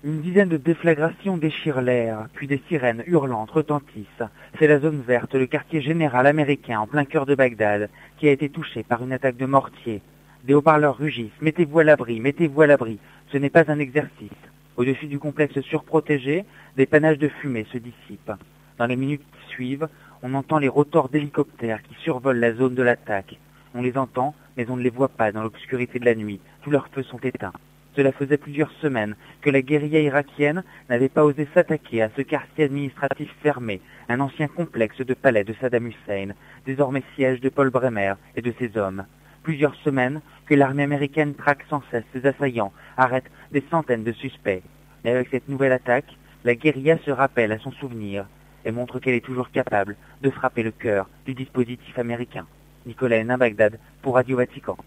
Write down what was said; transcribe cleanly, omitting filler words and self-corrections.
Une dizaine de déflagrations déchirent l'air, puis des sirènes hurlantes retentissent. C'est la zone verte, le quartier général américain en plein cœur de Bagdad, qui a été touché par une attaque de mortier. Des haut-parleurs rugissent. Mettez-vous à l'abri, mettez-vous à l'abri. Ce n'est pas un exercice. Au-dessus du complexe surprotégé, des panaches de fumée se dissipent. Dans les minutes qui suivent, on entend les rotors d'hélicoptères qui survolent la zone de l'attaque. On les entend, mais on ne les voit pas dans l'obscurité de la nuit. Tous leurs feux sont éteints. Cela faisait plusieurs semaines que la guérilla irakienne n'avait pas osé s'attaquer à ce quartier administratif fermé, un ancien complexe de palais de Saddam Hussein, désormais siège de Paul Bremer et de ses hommes. Plusieurs semaines que l'armée américaine traque sans cesse ses assaillants, arrête des centaines de suspects. Mais avec cette nouvelle attaque, la guérilla se rappelle à son souvenir et montre qu'elle est toujours capable de frapper le cœur du dispositif américain. Nicolas Hénin, Bagdad, pour Radio Vatican.